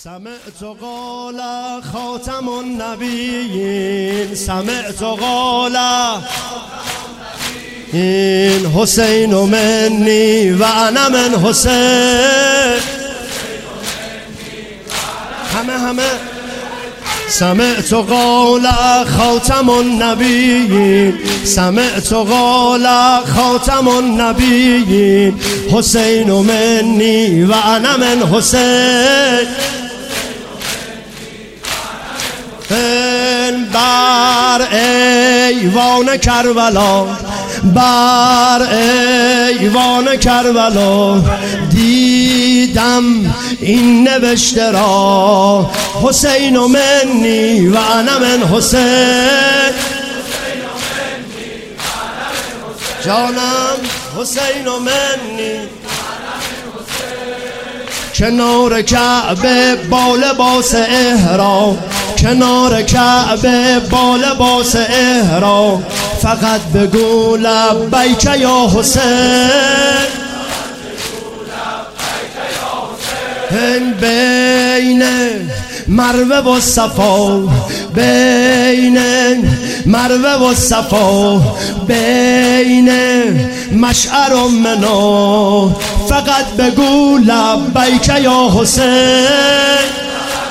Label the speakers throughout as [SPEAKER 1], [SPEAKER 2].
[SPEAKER 1] سمعت قال خاتم النبیین سمعت قال این حسین منی و انا من حسین همه سمعت قال خاتم النبیین سمعت قال خاتم النبیین حسین منی و انا من حسین بر ایوان کربلا بر ایوان کربلا دیدم این نوشته را حسین منی و انا من حسین جانم حسین منی کنار کعبه با لباس احرام کنار کعبه با لباس احرام فقط بگو لبیک یا حسین بین مروه و صفا بین مروه و صفا بین مشعر و منی فقط بگو لبیک یا حسین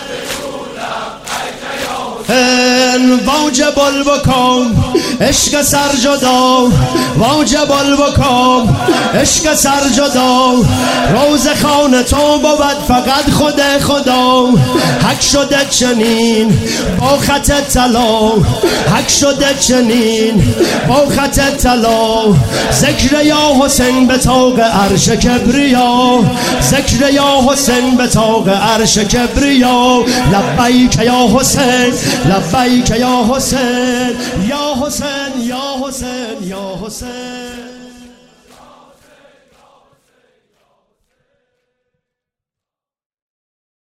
[SPEAKER 1] واجب البکام عشق سرجدا واجب البکام عشق سرجدا روز خانه تو بود فقط خدا حق شده چنین با خط طلا حق شده چنین با خط طلا ذکر یا حسین به طاق عرش کبریا ذکر یا حسین به طاق عرش کبریا لبیک یا حسین لبیک یا حسین یا حسین یا حسین یا حسین